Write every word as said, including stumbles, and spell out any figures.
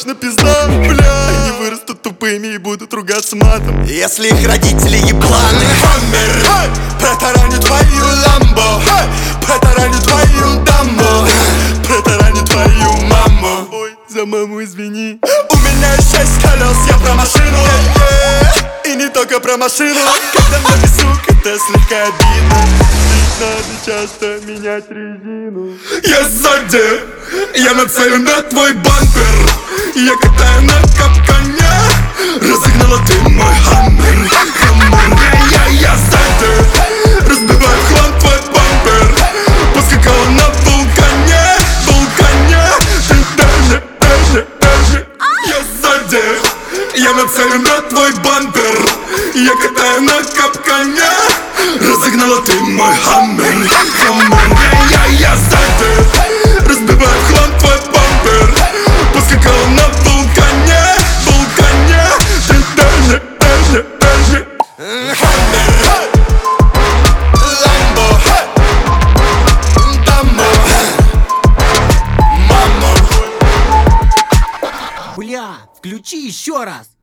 точно пизда, бля. Они вырастут тупыми и будут ругаться матом, если их родители ебланы. Хаммер, протараню твою ламбо, протараню твою дамбо, протараню твою маму. Ой, за маму извини. У меня есть шесть колес, я про машину, И не только про машину. Когда на весу, это слегка обидно. Надо часто менять резину. я сзади, я нацелен на твой бампер. Я катаю на капкане, разогнала ты мой хаммер. Хаммер, я, я сзади, разбиваю в хлам твой бампер. Поскакала на вулкане, вулкане. Ты даже, даже, даже. Я сзади, я нацелен на твой бампер. Я катаю на капкане, разогнала ты мой хаммер. Хаммер, я, я сзади, разбиваю в хлам твой бампер. Поскакала на вулкане, вулкане. Ты даже, даже, даже. Хаммер, ламбо, дамбо, мамо. Бля, включи еще раз.